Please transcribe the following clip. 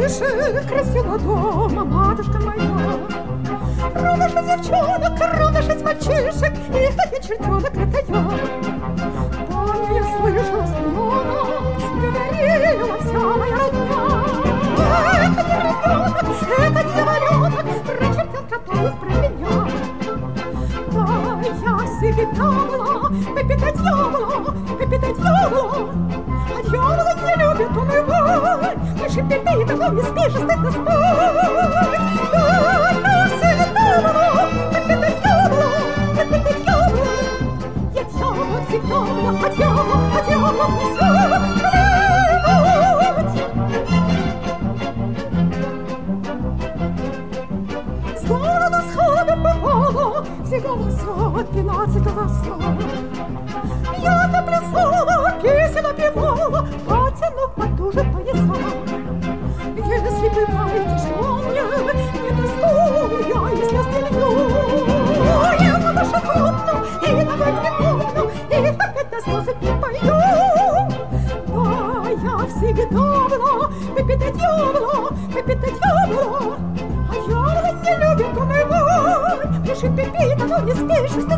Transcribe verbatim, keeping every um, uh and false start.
тише красила дома матушка моя. Ровно шесть девчонок, ровно шесть мальчишек, и один чертенок — это я. Таня, я слышала с пьяна, говорила вся моя родня. Это не ребенок, это дьяволенок, про чертенка пусть про меня. Да, я всегда была Пеппита дьявола, Пеппита дьявола. А дьявола не любит он его. Пиши, Пеппита, но не спишь, и стыдно спать. Да, я всегда была Пеппита дьявола, Пеппита дьявола. Я дьявола всегда была, а дьявола, а дьявола не плевать. С города с хана бывало всего восемь двенадцать голосов. Я-то плясала, песен напевала, потянув потуже пояса. Если бывает тяжело мне, не тоску я, если остылью. Я на душе хлопну, и на век не помню, и опять до слез не пойду. Да, я всегда была Пеппита дьявола, Пеппита дьявола. А дьявола не любит он его. Пиши, Пеппита, но не спишь,